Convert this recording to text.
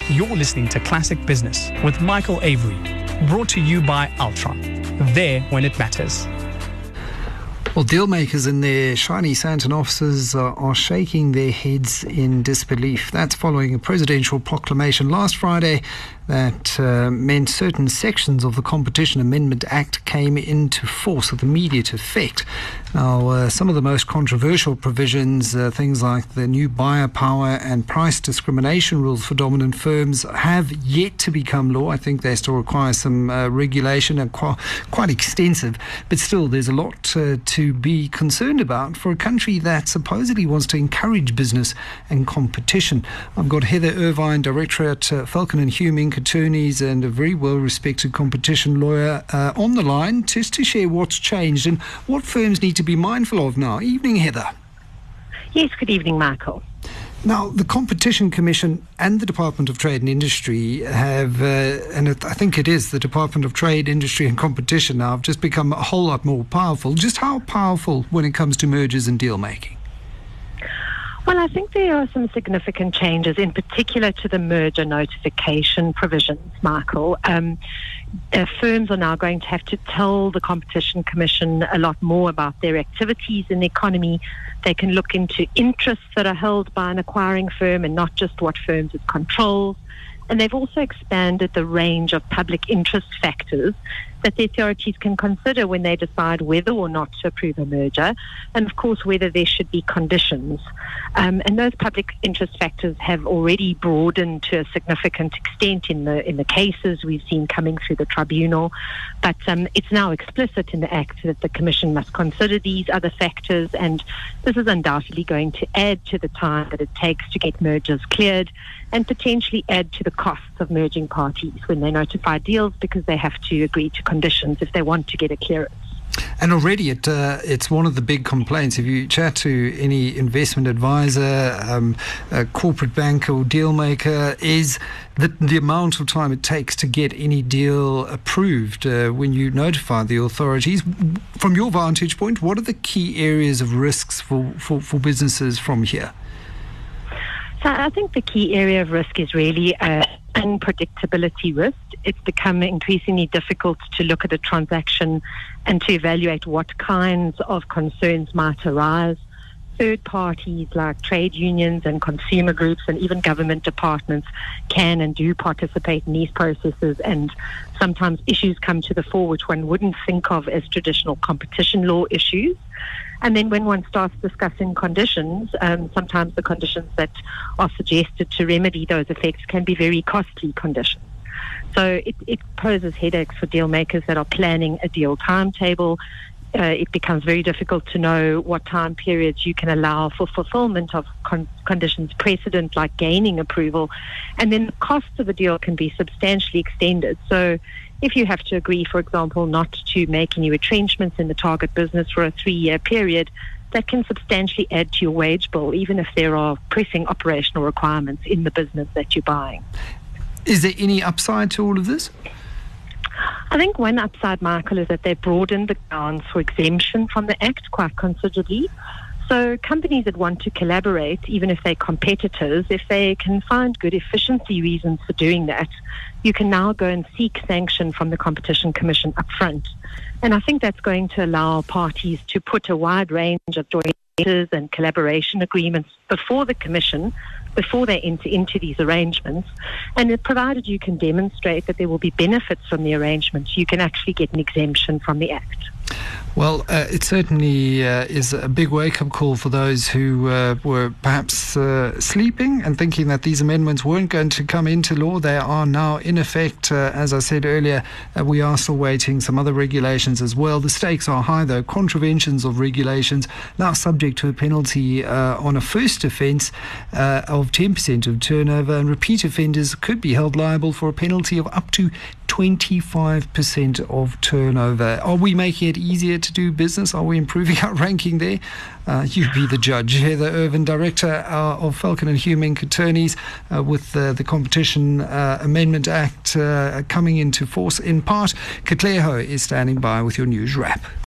You're listening to Classic Business with Michael Avery, brought to you by Altron. There when it matters. Well, deal makers in their shiny Sandton offices are shaking their heads in disbelief. That's following a presidential proclamation last Friday that meant certain sections of the Competition Amendment Act came into force with immediate effect. Now, some of the most controversial provisions, things like the new buyer power and price discrimination rules for dominant firms, have yet to become law. I think they still require some regulation and quite extensive. But still, there's a lot to be concerned about for a country that supposedly wants to encourage business and competition. I've got Heather Irvine, Director at Falcon and Hume Inc. Attorneys and a very well-respected competition lawyer on the line just to share what's changed and what firms need to be mindful of now. Evening, Heather. Yes, good evening, Michael. Now, the Competition Commission and the Department of Trade and Industry have, I think it is the Department of Trade, Industry and Competition now, have just become a whole lot more powerful. Just how powerful when it comes to mergers and deal making? Well, I think there are some significant changes, in particular to the merger notification provisions, Michael. Firms are now going to have to tell the Competition Commission a lot more about their activities in the economy. They can look into interests that are held by an acquiring firm and not just what firms it controls. And they've also expanded the range of public interest factors that the authorities can consider when they decide whether or not to approve a merger, and of course whether there should be conditions. And those public interest factors have already broadened to a significant extent in the cases we've seen coming through the tribunal. But it's now explicit in the Act that the Commission must consider these other factors, and this is undoubtedly going to add to the time that it takes to get mergers cleared and potentially add to the costs of merging parties when they notify deals, because they have to agree to conditions if they want to get a clearance. And already it's one of the big complaints. If you chat to any investment advisor, a corporate banker or deal maker, is the amount of time it takes to get any deal approved when you notify the authorities. From your vantage point, what are the key areas of risks for businesses from here? So I think the key area of risk is really unpredictability risk. It's become increasingly difficult to look at a transaction and to evaluate what kinds of concerns might arise. Third parties like trade unions and consumer groups and even government departments can and do participate in these processes, and sometimes issues come to the fore which one wouldn't think of as traditional competition law issues. And then when one starts discussing conditions, sometimes the conditions that are suggested to remedy those effects can be very costly conditions. So it poses headaches for deal makers that are planning a deal timetable. It becomes very difficult to know what time periods you can allow for fulfillment of conditions precedent, like gaining approval. And then the costs of a deal can be substantially extended. So if you have to agree, for example, not to make any retrenchments in the target business for a 3-year period, that can substantially add to your wage bill, even if there are pressing operational requirements in the business that you're buying. Is there any upside to all of this? I think one upside, Michael, is that they've broadened the grounds for exemption from the Act quite considerably. So companies that want to collaborate, even if they're competitors, if they can find good efficiency reasons for doing that, you can now go and seek sanction from the Competition Commission up front. And I think that's going to allow parties to put a wide range of joint ventures and collaboration agreements before the Commission, before they enter into these arrangements. And provided you can demonstrate that there will be benefits from the arrangements, you can actually get an exemption from the Act. Well, it certainly is a big wake-up call for those who were perhaps sleeping and thinking that these amendments weren't going to come into law. They are now in effect. As I said earlier, we are still waiting some other regulations as well. The stakes are high, though. Contraventions of regulations now subject to a penalty on a first offence of 10% of turnover, and repeat offenders could be held liable for a penalty of up to 25% of turnover. Are we making it easier to do business? Are we improving our ranking there? You be the judge. Heather Irvine, Director of Falcon and Hume Inc. Attorneys, with the Competition Amendment Act coming into force in part. Katleho is standing by with your news wrap.